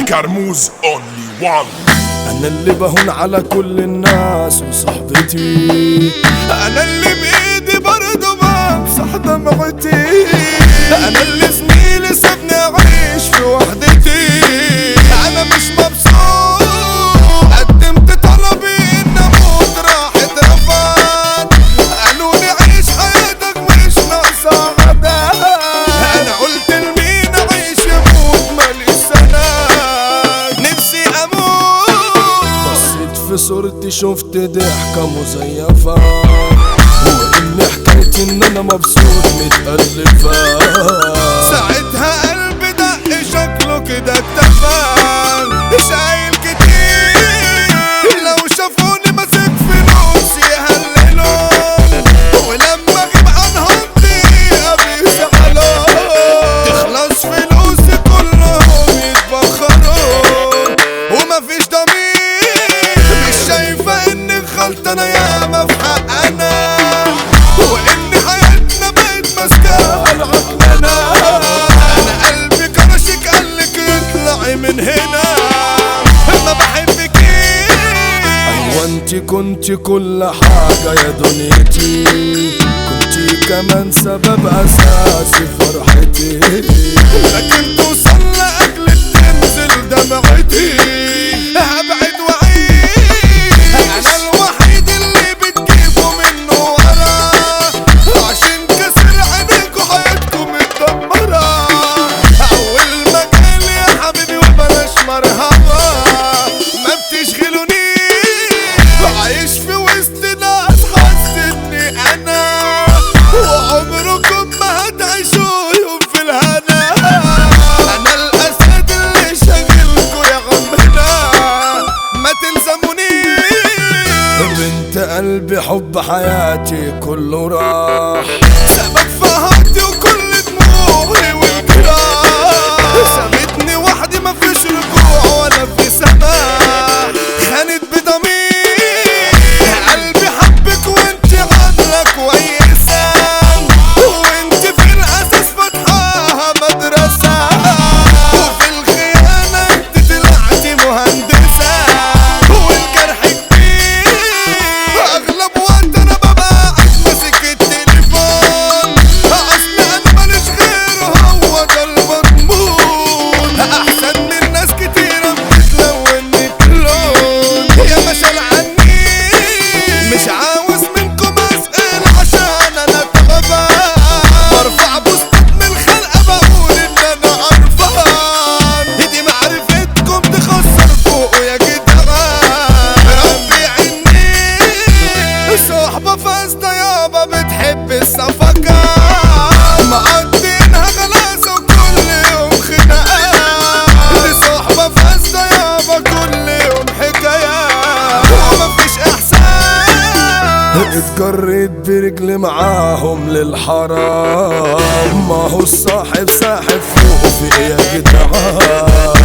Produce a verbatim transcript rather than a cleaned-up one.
كرموز اونلي وان. انا اللي بهون على كل الناس وصحبتي، انا اللي بايدي برضه بمسح دمعتي، انا اللي زميلي سابني اعيش في وحدتي. انا مش مبسوط قدمت طلبي ان اموت راح اترفض، قالوا لي عيش حياتك مش ناقصة عدا. انا قلت لمين اعيش يموت ماليش سند، نفسي اموت. بصيت في صورتي شفت ضحكة مزيفة، وإن حكايتي إن أنا مبسوط متألفة. ساعتها قلبي دق شكله كده اتفق، شايل كتير لو شافوني ماسك فلوس يهللون، ولما أغيب عنهم دقيقة بيزعلون، تخلص فلوسي كلهم يتبخرون، ومفيش ضمير مش شايفة إني غلطة أنا ياما في حقنا، وإن حياتنا بقت ماسكة على عقلنا. أنا قلبي كرشك قالك اطلعي من هنا ما بحبكيش. أيوة انتي كنتي كل حاجة يا دنيتي، كنتي كمان سبب أساسي فرحتي، لكن توصل لأجلك تنزل دمعتي. هبعد وعيش أنا الوحيد اللي بتجيبه منه ورا، عشان كسر عينيكوا حياتكم متدمرة. أول مجال يا حبيبي وبلاش مرحبا، ما بتشغلونيش، عايش في وسط ناس حسيتني أنا، وعمركم ما هتعيشوا يوم في الهنا. أنا الأسد اللي شاغلكوا يا غمنا، ما تلزمونيش. بنت قلبي حب حياتي كله راح، سبب فهمتي وكل دموعي والجراح، سابتني وحدي مفيش رجوع ولا في سماح، خانت بضمير. قلبي حبك وانت عاملة كويسة، وانت في الأساس فاتحاها مدرسة، وفي الخيانة انت طلعتي مهندسة، والجرح كبير. أغلب وقت أنا ببقى قاعد ماسك التليفون، أصل أنا ماليش غيره هو ده المضمون، أحسن من ناس كتيرة بتتلون لون. يا مشال عني مش عاوز منكم أسأل عشان أنا تعبان، برفع بوستات من الخلقة بقول إن أنا قرفان، دي معرفتكم تخسر فوقه يا جدعان. ربي عني صحبة فاسدة يابا بتحب الصفقة، مقضينها غلاسة وكل يوم خناقات، دي صحبة فاسدة يابا كل يوم حكايات، ومفيش إحساس. اتجريت برجلي معاهم للحرام، ما هو الصاحب ساحب فوق في إيه يا جدعان.